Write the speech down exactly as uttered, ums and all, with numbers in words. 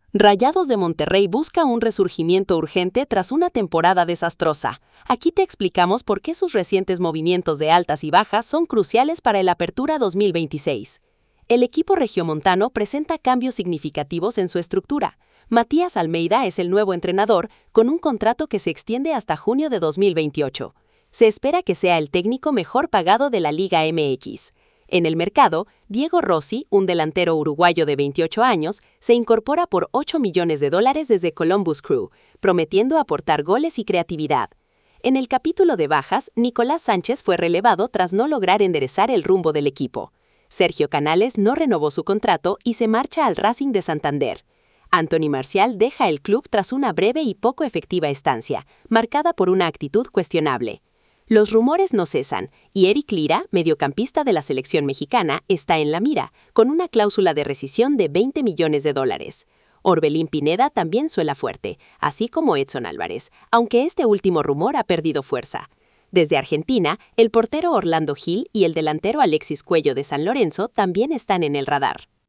Rayados de Monterrey busca un resurgimiento urgente tras una temporada desastrosa. Aquí te explicamos por qué sus recientes movimientos de altas y bajas son cruciales para el Apertura dos mil veintiséis. El equipo regiomontano presenta cambios significativos en su estructura. Matías Almeida es el nuevo entrenador, con un contrato que se extiende hasta junio de dos mil veintiocho. Se espera que sea el técnico mejor pagado de la Liga M X. En el mercado, Diego Rossi, un delantero uruguayo de veintiocho años, se incorpora por ocho millones de dólares desde Columbus Crew, prometiendo aportar goles y creatividad. En el capítulo de bajas, Nicolás Sánchez fue relevado tras no lograr enderezar el rumbo del equipo. Sergio Canales no renovó su contrato y se marcha al Racing de Santander. Anthony Marcial deja el club tras una breve y poco efectiva estancia, marcada por una actitud cuestionable. Los rumores no cesan, y Eric Lira, mediocampista de la selección mexicana, está en la mira, con una cláusula de rescisión de veinte millones de dólares. Orbelín Pineda también suena fuerte, así como Edson Álvarez, aunque este último rumor ha perdido fuerza. Desde Argentina, el portero Orlando Gil y el delantero Alexis Cuello de San Lorenzo también están en el radar.